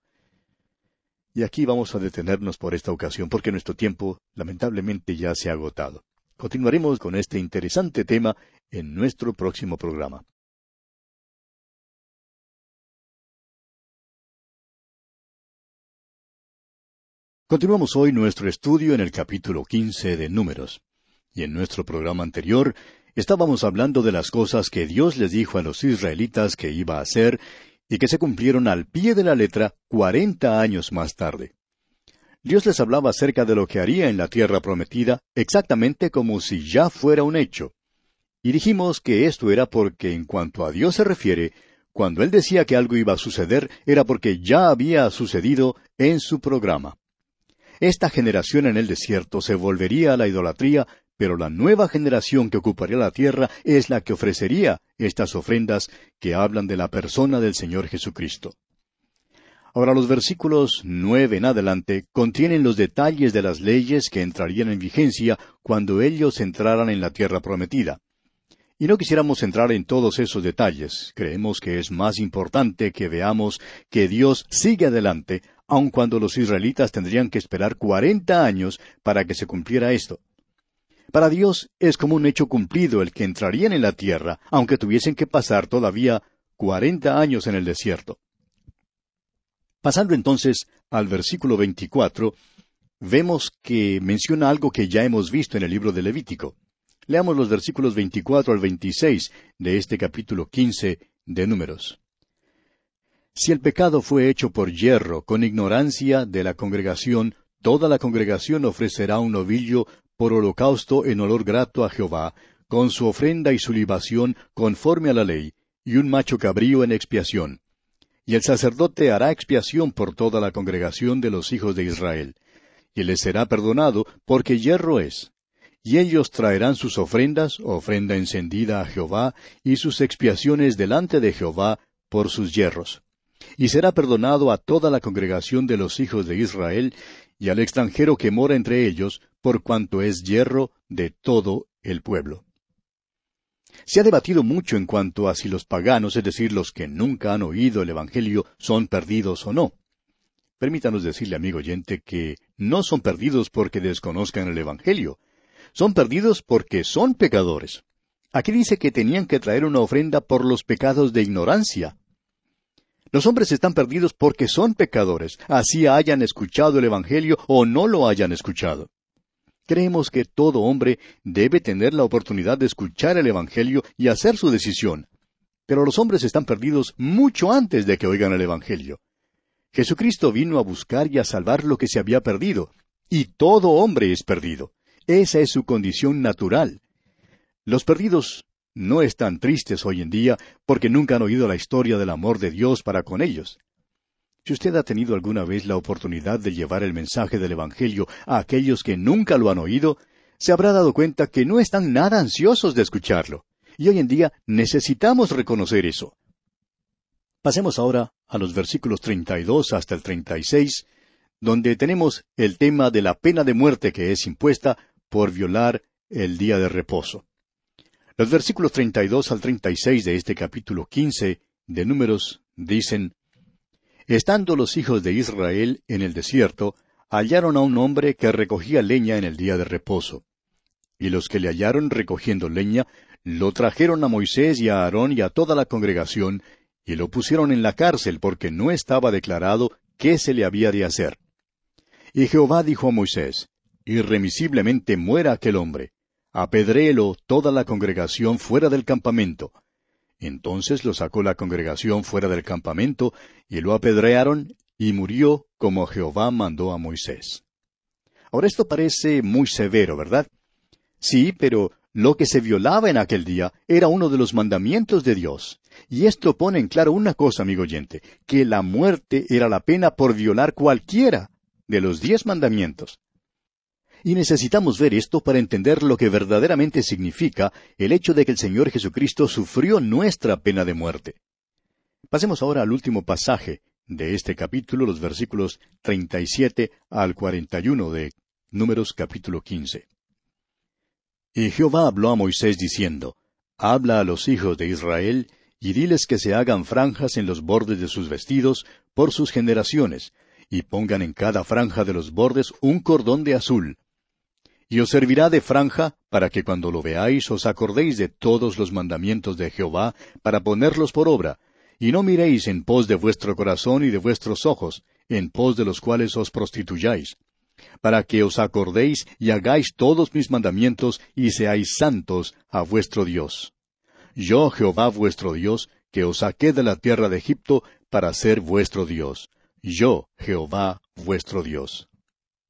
Y aquí vamos a detenernos por esta ocasión, porque nuestro tiempo lamentablemente ya se ha agotado. Continuaremos con este interesante tema en nuestro próximo programa. Continuamos hoy nuestro estudio en el capítulo 15 de Números. Y en nuestro programa anterior estábamos hablando de las cosas que Dios les dijo a los israelitas que iba a hacer y que se cumplieron al pie de la letra 40 años más tarde. Dios les hablaba acerca de lo que haría en la tierra prometida, exactamente como si ya fuera un hecho. Y dijimos que esto era porque, en cuanto a Dios se refiere, cuando Él decía que algo iba a suceder, era porque ya había sucedido en su programa. Esta generación en el desierto se volvería a la idolatría, pero la nueva generación que ocuparía la tierra es la que ofrecería estas ofrendas que hablan de la persona del Señor Jesucristo. Ahora los versículos 9 en adelante contienen los detalles de las leyes que entrarían en vigencia cuando ellos entraran en la tierra prometida. Y no quisiéramos entrar en todos esos detalles. Creemos que es más importante que veamos que Dios sigue adelante, aun cuando los israelitas tendrían que esperar 40 años para que se cumpliera esto. Para Dios es como un hecho cumplido el que entrarían en la tierra, aunque tuviesen que pasar todavía 40 años en el desierto. Pasando entonces al versículo 24, vemos que menciona algo que ya hemos visto en el libro de Levítico. Leamos los versículos 24 al 26 de este capítulo 15 de Números. Si el pecado fue hecho por yerro, con ignorancia de la congregación, toda la congregación ofrecerá un novillo por holocausto en olor grato a Jehová, con su ofrenda y su libación conforme a la ley, y un macho cabrío en expiación. Y el sacerdote hará expiación por toda la congregación de los hijos de Israel. Y les será perdonado, porque yerro es. Y ellos traerán sus ofrendas, ofrenda encendida a Jehová, y sus expiaciones delante de Jehová por sus yerros. Y será perdonado a toda la congregación de los hijos de Israel, y al extranjero que mora entre ellos, por cuanto es yerro de todo el pueblo. Se ha debatido mucho en cuanto a si los paganos, es decir, los que nunca han oído el Evangelio, son perdidos o no. Permítanos decirle, amigo oyente, que no son perdidos porque desconozcan el Evangelio. Son perdidos porque son pecadores. Aquí dice que tenían que traer una ofrenda por los pecados de ignorancia. Los hombres están perdidos porque son pecadores, así hayan escuchado el Evangelio o no lo hayan escuchado. Creemos que todo hombre debe tener la oportunidad de escuchar el Evangelio y hacer su decisión. Pero los hombres están perdidos mucho antes de que oigan el Evangelio. Jesucristo vino a buscar y a salvar lo que se había perdido, y todo hombre es perdido. Esa es su condición natural. Los perdidos no están tristes hoy en día porque nunca han oído la historia del amor de Dios para con ellos. Si usted ha tenido alguna vez la oportunidad de llevar el mensaje del Evangelio a aquellos que nunca lo han oído, se habrá dado cuenta que no están nada ansiosos de escucharlo. Y hoy en día necesitamos reconocer eso. Pasemos ahora a los versículos 32 hasta el 36, donde tenemos el tema de la pena de muerte que es impuesta por violar el día de reposo. Los versículos 32 al 36 de este capítulo 15 de Números dicen: Estando los hijos de Israel en el desierto, hallaron a un hombre que recogía leña en el día de reposo. Y los que le hallaron recogiendo leña, lo trajeron a Moisés y a Aarón y a toda la congregación, y lo pusieron en la cárcel porque no estaba declarado qué se le había de hacer. Y Jehová dijo a Moisés: Irremisiblemente muera aquel hombre. Apedréelo toda la congregación fuera del campamento. Entonces lo sacó la congregación fuera del campamento, y lo apedrearon, y murió como Jehová mandó a Moisés. Ahora esto parece muy severo, ¿verdad? Sí, pero lo que se violaba en aquel día era uno de los mandamientos de Dios. Y esto pone en claro una cosa, amigo oyente, que la muerte era la pena por violar cualquiera de los 10 mandamientos. Y necesitamos ver esto para entender lo que verdaderamente significa el hecho de que el Señor Jesucristo sufrió nuestra pena de muerte. Pasemos ahora al último pasaje de este capítulo, los versículos 37 al 41 de Números capítulo 15. Y Jehová habló a Moisés diciendo: Habla a los hijos de Israel, y diles que se hagan franjas en los bordes de sus vestidos por sus generaciones, y pongan en cada franja de los bordes un cordón de azul. Y os servirá de franja, para que cuando lo veáis os acordéis de todos los mandamientos de Jehová, para ponerlos por obra, y no miréis en pos de vuestro corazón y de vuestros ojos, en pos de los cuales os prostituyáis, para que os acordéis y hagáis todos mis mandamientos, y seáis santos a vuestro Dios. Yo, Jehová vuestro Dios, que os saqué de la tierra de Egipto, para ser vuestro Dios. Yo, Jehová vuestro Dios.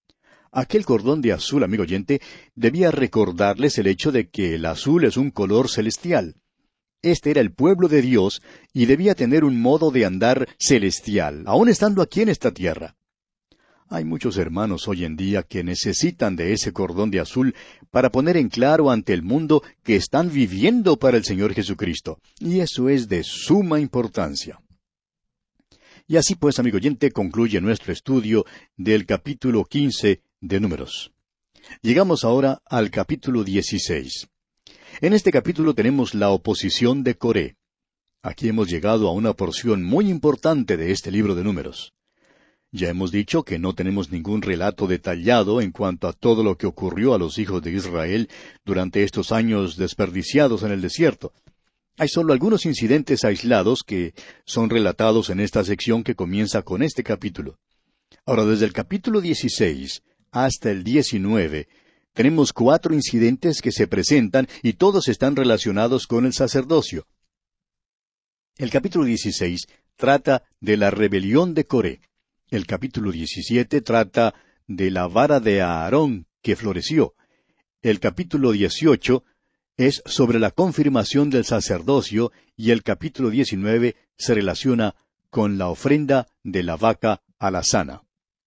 Aquel cordón de azul, amigo oyente, debía recordarles el hecho de que el azul es un color celestial. Este era el pueblo de Dios y debía tener un modo de andar celestial, aun estando aquí en esta tierra. Hay muchos hermanos hoy en día que necesitan de ese cordón de azul para poner en claro ante el mundo que están viviendo para el Señor Jesucristo, y eso es de suma importancia. Y así pues, amigo oyente, concluye nuestro estudio del capítulo 15 de Números. Llegamos ahora al capítulo 16. En este capítulo tenemos la oposición de Coré. Aquí hemos llegado a una porción muy importante de este libro de Números. Ya hemos dicho que no tenemos ningún relato detallado en cuanto a todo lo que ocurrió a los hijos de Israel durante estos años desperdiciados en el desierto. Hay solo algunos incidentes aislados que son relatados en esta sección que comienza con este capítulo. Ahora, desde el capítulo 16 hasta el 19, tenemos 4 incidentes que se presentan y todos están relacionados con el sacerdocio. El capítulo 16 trata de la rebelión de Coré. El capítulo 17 trata de la vara de Aarón que floreció. El capítulo 18 es sobre la confirmación del sacerdocio y el capítulo 19 se relaciona con la ofrenda de la vaca alazana.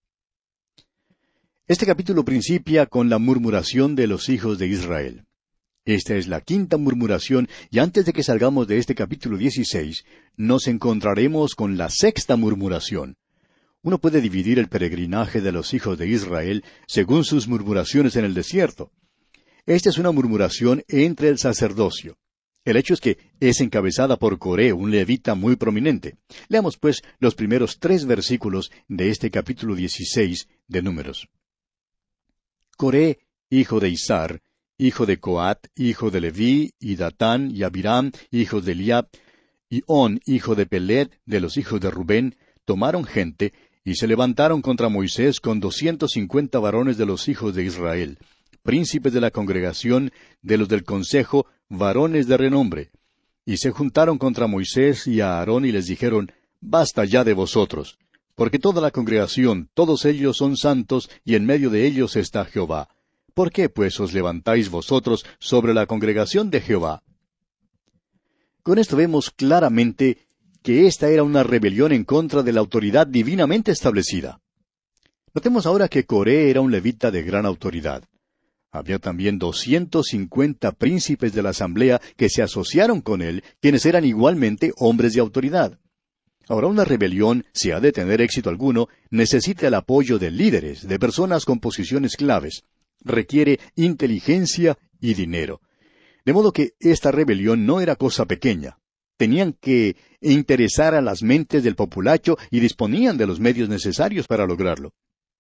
Este capítulo principia con la murmuración de los hijos de Israel. Esta es la 5ª murmuración, y antes de que salgamos de este capítulo 16, nos encontraremos con la 6ª murmuración. Uno puede dividir el peregrinaje de los hijos de Israel según sus murmuraciones en el desierto. Esta es una murmuración entre el sacerdocio. El hecho es que es encabezada por Coré, un levita muy prominente. Leamos pues los primeros 3 versículos de este capítulo 16 de Números. Coré, hijo de Izar, hijo de Coat, hijo de Leví, y Datán y Abiram, hijos de Eliab, y On, hijo de Pelet, de los hijos de Rubén, tomaron gente, y se levantaron contra Moisés con 250 varones de los hijos de Israel, príncipes de la congregación, de los del consejo, varones de renombre. Y se juntaron contra Moisés y a Aarón y les dijeron, Basta ya de vosotros, porque toda la congregación, todos ellos son santos, y en medio de ellos está Jehová. ¿Por qué pues os levantáis vosotros sobre la congregación de Jehová? Con esto vemos claramente que esta era una rebelión en contra de la autoridad divinamente establecida. Notemos ahora que Coré era un levita de gran autoridad. Había también 250 príncipes de la asamblea que se asociaron con él, quienes eran igualmente hombres de autoridad. Ahora, una rebelión, si ha de tener éxito alguno, necesita el apoyo de líderes, de personas con posiciones claves. Requiere inteligencia y dinero. De modo que esta rebelión no era cosa pequeña. Tenían que interesar a las mentes del populacho y disponían de los medios necesarios para lograrlo.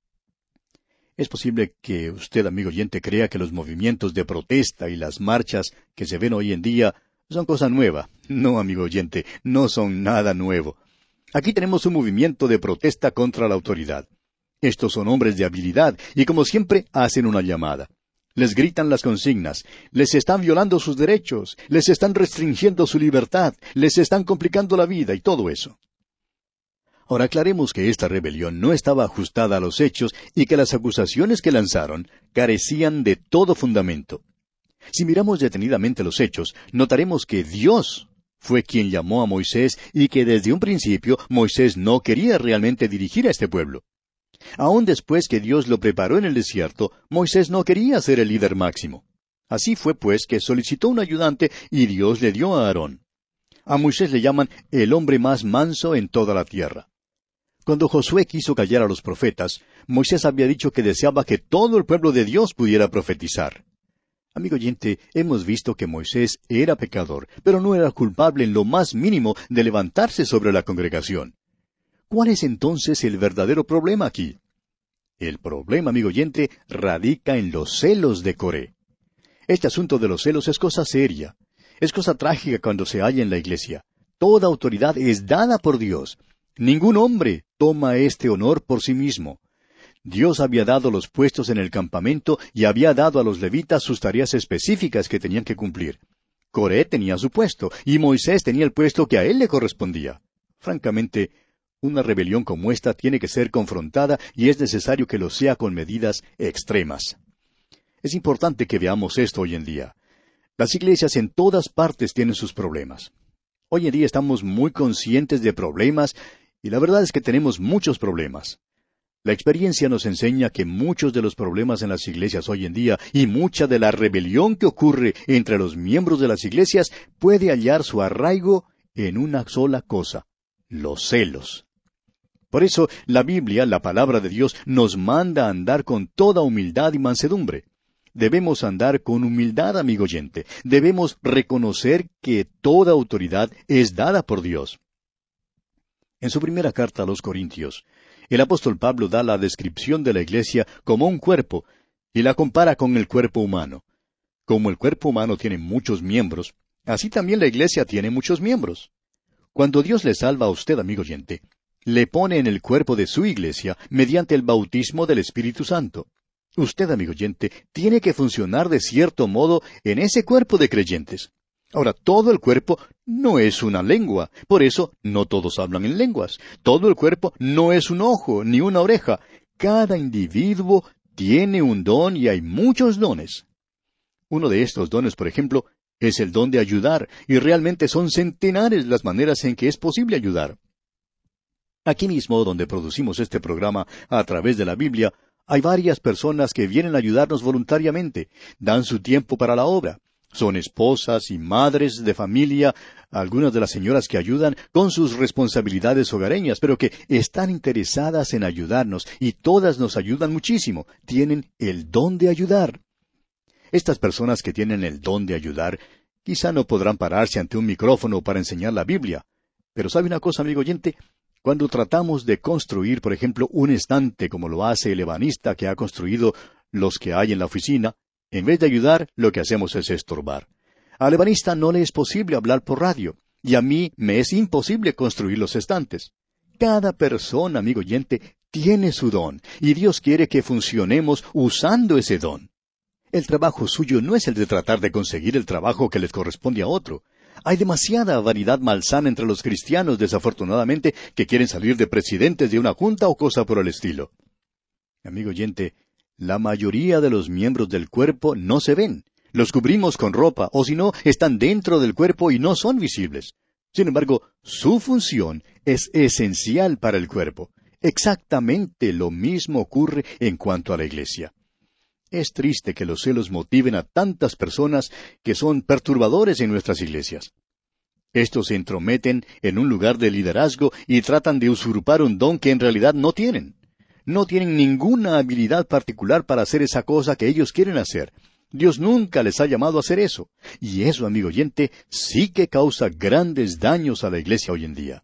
Es posible que usted, amigo oyente, crea que los movimientos de protesta y las marchas que se ven hoy en día son cosa nueva. No, amigo oyente, no son nada nuevo. Aquí tenemos un movimiento de protesta contra la autoridad. Estos son hombres de habilidad y, como siempre, hacen una llamada. Les gritan las consignas, les están violando sus derechos, les están restringiendo su libertad, les están complicando la vida y todo eso. Ahora aclaremos que esta rebelión no estaba ajustada a los hechos y que las acusaciones que lanzaron carecían de todo fundamento. Si miramos detenidamente los hechos, notaremos que Dios fue quien llamó a Moisés y que desde un principio Moisés no quería realmente dirigir a este pueblo. Aún después que Dios lo preparó en el desierto, Moisés no quería ser el líder máximo. Así fue pues que solicitó un ayudante y Dios le dio a Aarón. A Moisés le llaman el hombre más manso en toda la tierra. Cuando Josué quiso callar a los profetas, Moisés había dicho que deseaba que todo el pueblo de Dios pudiera profetizar. Amigo oyente, hemos visto que Moisés era pecador, pero no era culpable en lo más mínimo de levantarse sobre la congregación. ¿Cuál es entonces el verdadero problema aquí? El problema, amigo oyente, radica en los celos de Coré. Este asunto de los celos es cosa seria. Es cosa trágica cuando se halla en la iglesia. Toda autoridad es dada por Dios. Ningún hombre toma este honor por sí mismo. Dios había dado los puestos en el campamento y había dado a los levitas sus tareas específicas que tenían que cumplir. Coré tenía su puesto y Moisés tenía el puesto que a él le correspondía. Francamente, Una rebelión como esta tiene que ser confrontada y es necesario que lo sea con medidas extremas. Es importante que veamos esto hoy en día. Las iglesias en todas partes tienen sus problemas. Hoy en día estamos muy conscientes de problemas y la verdad es que tenemos muchos problemas. La experiencia nos enseña que muchos de los problemas en las iglesias hoy en día y mucha de la rebelión que ocurre entre los miembros de las iglesias puede hallar su arraigo en una sola cosa: los celos. Por eso la Biblia, la palabra de Dios, nos manda a andar con toda humildad y mansedumbre. Debemos andar con humildad, amigo oyente. Debemos reconocer que toda autoridad es dada por Dios. En su primera carta a los Corintios, el apóstol Pablo da la descripción de la iglesia como un cuerpo, y la compara con el cuerpo humano. Como el cuerpo humano tiene muchos miembros, así también la iglesia tiene muchos miembros. Cuando Dios le salva a usted, amigo oyente, le pone en el cuerpo de su iglesia mediante el bautismo del Espíritu Santo. Usted, amigo oyente, tiene que funcionar de cierto modo en ese cuerpo de creyentes. Ahora, todo el cuerpo no es una lengua, por eso no todos hablan en lenguas. Todo el cuerpo no es un ojo ni una oreja. Cada individuo tiene un don y hay muchos dones. Uno de estos dones, por ejemplo, es el don de ayudar, y realmente son centenares las maneras en que es posible ayudar. Aquí mismo, donde producimos este programa a través de la Biblia, hay varias personas que vienen a ayudarnos voluntariamente, dan su tiempo para la obra. Son esposas y madres de familia, algunas de las señoras que ayudan con sus responsabilidades hogareñas, pero que están interesadas en ayudarnos, y todas nos ayudan muchísimo. Tienen el don de ayudar. Estas personas que tienen el don de ayudar, quizá no podrán pararse ante un micrófono para enseñar la Biblia. Pero ¿sabe una cosa, amigo oyente? Cuando tratamos de construir, por ejemplo, un estante como lo hace el ebanista que ha construido los que hay en la oficina, en vez de ayudar, lo que hacemos es estorbar. Al ebanista no le es posible hablar por radio, y a mí me es imposible construir los estantes. Cada persona, amigo oyente, tiene su don, y Dios quiere que funcionemos usando ese don. El trabajo suyo no es el de tratar de conseguir el trabajo que les corresponde a otro. Hay demasiada vanidad malsana entre los cristianos, desafortunadamente, que quieren salir de presidentes de una junta o cosa por el estilo. Amigo oyente, la mayoría de los miembros del cuerpo no se ven. Los cubrimos con ropa, o si no, están dentro del cuerpo y no son visibles. Sin embargo, su función es esencial para el cuerpo. Exactamente lo mismo ocurre en cuanto a la iglesia. Es triste que los celos motiven a tantas personas que son perturbadores en nuestras iglesias. Estos se entrometen en un lugar de liderazgo y tratan de usurpar un don que en realidad no tienen. No tienen ninguna habilidad particular para hacer esa cosa que ellos quieren hacer. Dios nunca les ha llamado a hacer eso. Y eso, amigo oyente, sí que causa grandes daños a la iglesia hoy en día.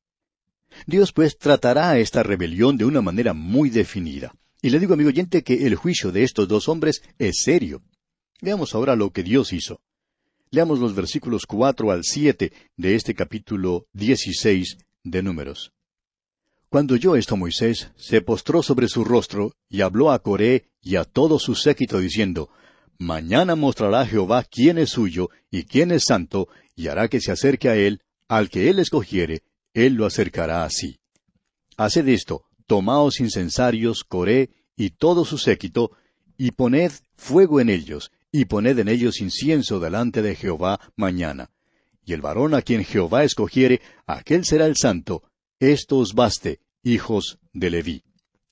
Dios pues tratará esta rebelión de una manera muy definida. Y le digo, amigo oyente, que el juicio de estos dos hombres es serio. Veamos ahora lo que Dios hizo. Leamos los versículos 4 al 7 de este capítulo 16 de Números. Cuando oyó esto Moisés, se postró sobre su rostro, y habló a Coré y a todo su séquito, diciendo, Mañana mostrará Jehová quién es suyo y quién es santo, y hará que se acerque a él, al que él escogiere, él lo acercará a sí. Haced esto, tomaos incensarios, Coré y todo su séquito, y poned fuego en ellos, y poned en ellos incienso delante de Jehová mañana. Y el varón a quien Jehová escogiere, aquel será el santo. Esto os baste, hijos de Leví.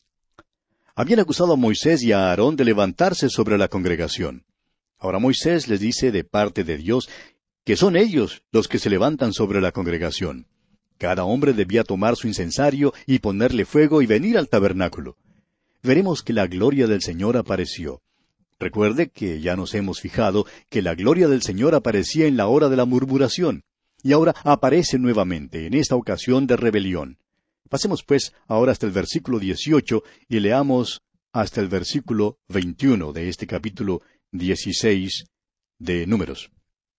Habían acusado a Moisés y a Aarón de levantarse sobre la congregación. Ahora Moisés les dice de parte de Dios que son ellos los que se levantan sobre la congregación. Cada hombre debía tomar su incensario y ponerle fuego y venir al tabernáculo. Veremos que la gloria del Señor apareció. Recuerde que ya nos hemos fijado que la gloria del Señor aparecía en la hora de la murmuración, y ahora aparece nuevamente, en esta ocasión de rebelión. Pasemos pues ahora hasta el versículo 18 y leamos hasta el versículo 21 de este capítulo 16 de Números.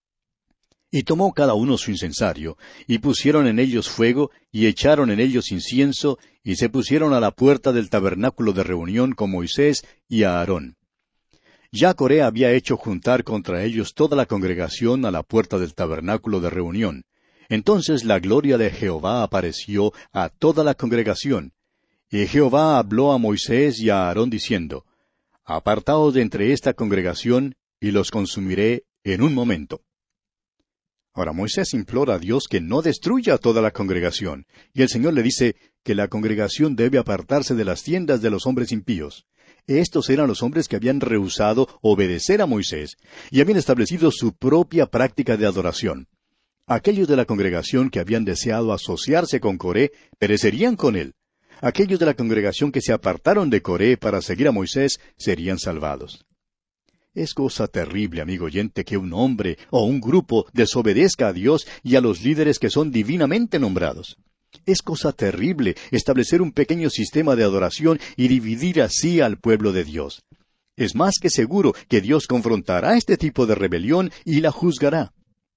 Y tomó cada uno su incensario, y pusieron en ellos fuego, y echaron en ellos incienso, y se pusieron a la puerta del tabernáculo de reunión con Moisés y a Aarón. Ya Coré había hecho juntar contra ellos toda la congregación a la puerta del tabernáculo de reunión. Entonces la gloria de Jehová apareció a toda la congregación. Y Jehová habló a Moisés y a Aarón diciendo, Apartaos de entre esta congregación, y los consumiré en un momento. Ahora Moisés implora a Dios que no destruya a toda la congregación, y el Señor le dice que la congregación debe apartarse de las tiendas de los hombres impíos. Estos eran los hombres que habían rehusado obedecer a Moisés, y habían establecido su propia práctica de adoración. Aquellos de la congregación que habían deseado asociarse con Coré perecerían con él. Aquellos de la congregación que se apartaron de Coré para seguir a Moisés serían salvados. Es cosa terrible, amigo oyente, que un hombre o un grupo desobedezca a Dios y a los líderes que son divinamente nombrados. Es cosa terrible establecer un pequeño sistema de adoración y dividir así al pueblo de Dios. Es más que seguro que Dios confrontará este tipo de rebelión y la juzgará.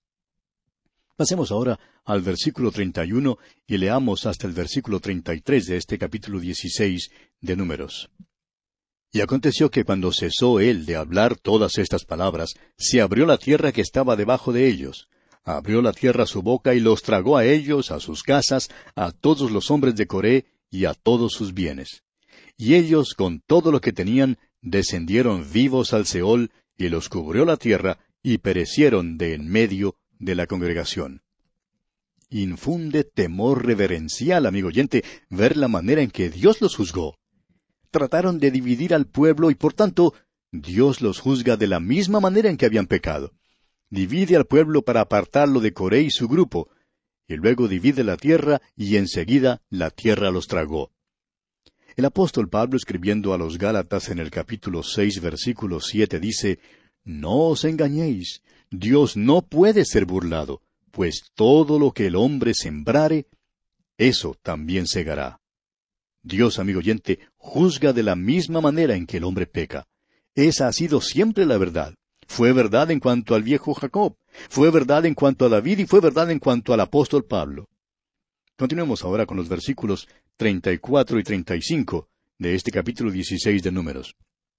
Pasemos ahora al versículo 31 y leamos hasta el versículo 33 de este capítulo 16 de Números. Y aconteció que cuando cesó él de hablar todas estas palabras, se abrió la tierra que estaba debajo de ellos. Abrió la tierra su boca y los tragó a ellos, a sus casas, a todos los hombres de Coré y a todos sus bienes. Y ellos, con todo lo que tenían, descendieron vivos al Seol, y los cubrió la tierra, y perecieron de en medio de la congregación. Infunde temor reverencial, amigo oyente, ver la manera en que Dios los juzgó. Trataron de dividir al pueblo y por tanto Dios los juzga de la misma manera en que habían pecado. Divide al pueblo para apartarlo de Coré y su grupo, y luego divide la tierra y enseguida la tierra los tragó. El apóstol Pablo, escribiendo a los Gálatas en el capítulo 6, versículo 7, dice, No os engañéis, Dios no puede ser burlado, pues todo lo que el hombre sembrare, eso también segará. Dios, amigo oyente, juzga de la misma manera en que el hombre peca. Esa ha sido siempre la verdad. Fue verdad en cuanto al viejo Jacob, fue verdad en cuanto a David y fue verdad en cuanto al apóstol Pablo. Continuemos ahora con los versículos 34 y 35 de este capítulo 16 de Números.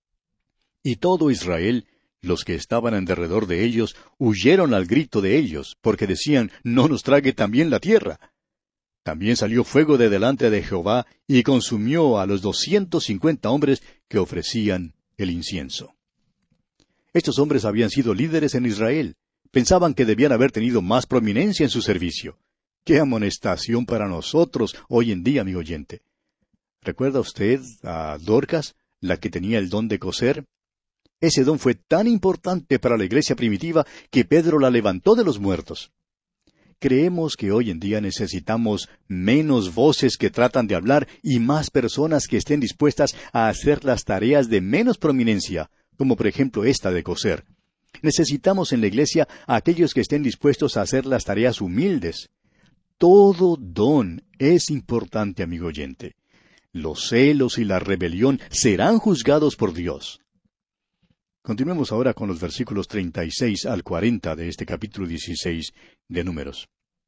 Y todo Israel, los que estaban en derredor de ellos, huyeron al grito de ellos, porque decían, no nos trague también la tierra. También salió fuego de delante de Jehová y consumió a los 250 hombres que ofrecían el incienso. Estos hombres habían sido líderes en Israel. Pensaban que debían haber tenido más prominencia en su servicio. ¡Qué amonestación para nosotros hoy en día, amigo oyente! ¿Recuerda usted a Dorcas, la que tenía el don de coser? Ese don fue tan importante para la iglesia primitiva que Pedro la levantó de los muertos. Creemos que hoy en día necesitamos menos voces que tratan de hablar y más personas que estén dispuestas a hacer las tareas de menos prominencia, como por ejemplo esta de coser. Necesitamos en la iglesia a aquellos que estén dispuestos a hacer las tareas humildes. Todo don es importante, amigo oyente. Los celos y la rebelión serán juzgados por Dios. Continuemos ahora con los versículos 36 al 40 de este capítulo 16 de Números.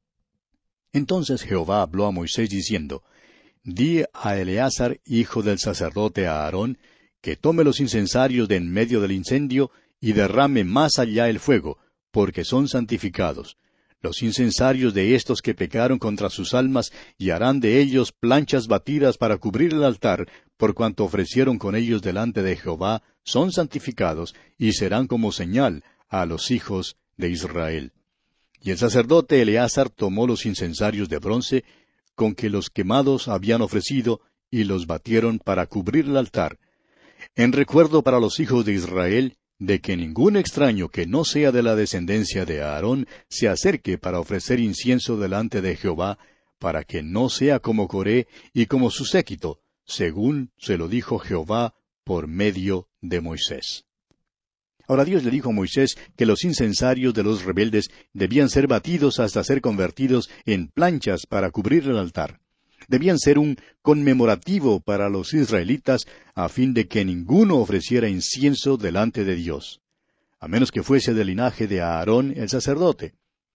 Entonces Jehová habló a Moisés diciendo, Di a Eleazar, hijo del sacerdote Aarón, que tome los incensarios de en medio del incendio y derrame más allá el fuego, porque son santificados. Los incensarios de estos que pecaron contra sus almas, y harán de ellos planchas batidas para cubrir el altar, por cuanto ofrecieron con ellos delante de Jehová, son santificados, y serán como señal a los hijos de Israel. Y el sacerdote Eleazar tomó los incensarios de bronce, con que los quemados habían ofrecido, y los batieron para cubrir el altar, en recuerdo para los hijos de Israel, de que ningún extraño que no sea de la descendencia de Aarón se acerque para ofrecer incienso delante de Jehová, para que no sea como Coré y como su séquito, según se lo dijo Jehová por medio de Moisés. Ahora Dios le dijo a Moisés que los incensarios de los rebeldes debían ser batidos hasta ser convertidos en planchas para cubrir el altar. Debían ser un conmemorativo para los israelitas a fin de que ninguno ofreciera incienso delante de Dios, a menos que fuese del linaje de Aarón el sacerdote.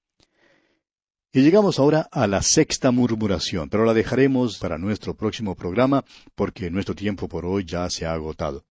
Y llegamos ahora a la sexta murmuración, pero la dejaremos para nuestro próximo programa porque nuestro tiempo por hoy ya se ha agotado.